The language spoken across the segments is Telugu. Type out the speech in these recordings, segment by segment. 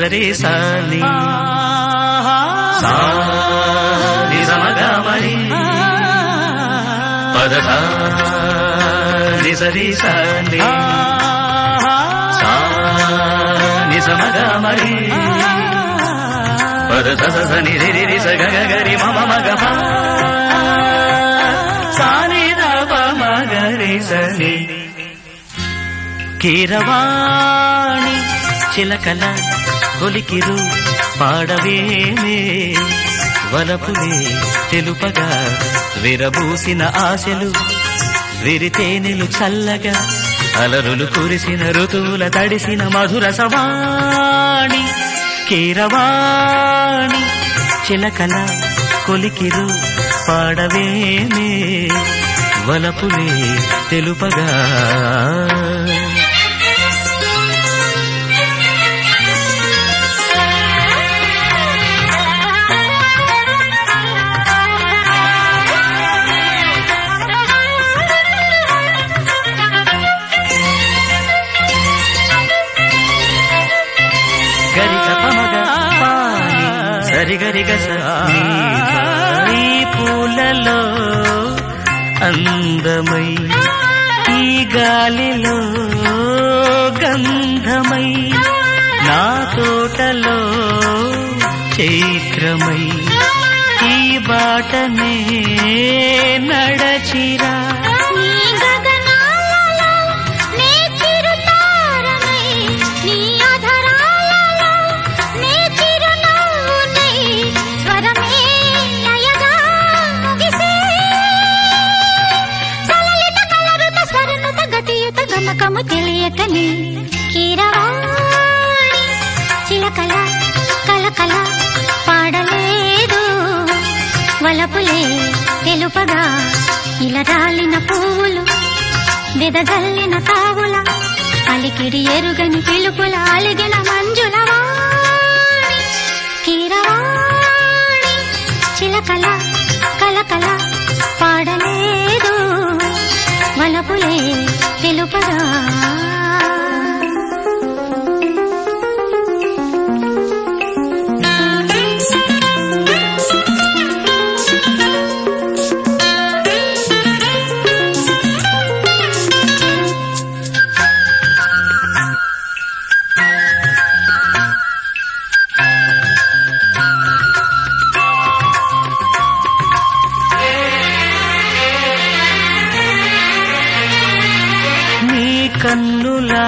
నిసరే సాని సా నిజమగమరి పదస నిసరే సాని సా నిజమగమరి పదస నిరి సగగరి మమ మగమ సాని దప మగరి సని కీరవాణి చిలకల కొలికిరు పాడవేమే వలపులే తెలుపగా విరబూసిన ఆశలు విరితేనెలు చల్లగా అలరులు కురిసిన ఋతువుల తడిసిన మధుర సవాణి కీరవాణి చిలకల కొలికిరు పాడవేమే వలపులే తెలుపగా సరిగరిగస ఈ పూలలో అందమై ఈ గాలిలో గంధమై నా తోటలో చైత్రమై ఈ బాటనే నడచిరా గమకము తెలియకని కీరవాణి చిలకల కలకల పాడలేదు వలపులే తెలుపగా ఇలా రాలిన పువ్వులు వెదజల్లిన తావుల అలికిడి ఎరుగని పిలుపుల అలిగిన మంజుల వాణి కీరవాణి చిలకల కలకల పాడలేదు వలపులే తెలుపగా కన్నులా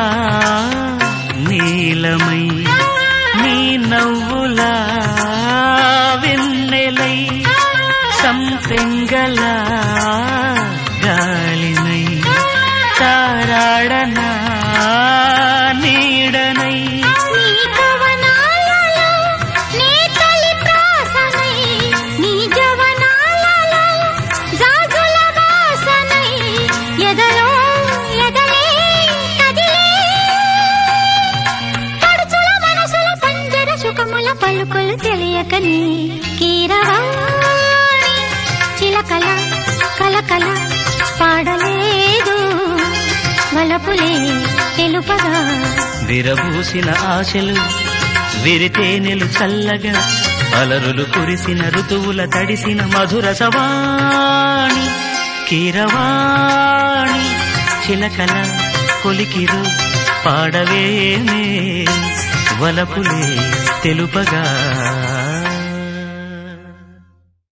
నీలమై నీ నవ్వులా వెన్నెలై సంపెంగల గాలినై తారాడనా నీడనై పలుకులు తెలియకని కీరవాణి చిలకల కలకల పాడలేదు వలపులే తెలుపగా విరబూసిన ఆశలు విరితేనెలు చల్లగా అలరులు కురిసిన ఋతువుల తడిసిన మధుర సవాణి కీరవాణి చిలకల కొలికిరు పాడవేమే వలపులే తెలుపగా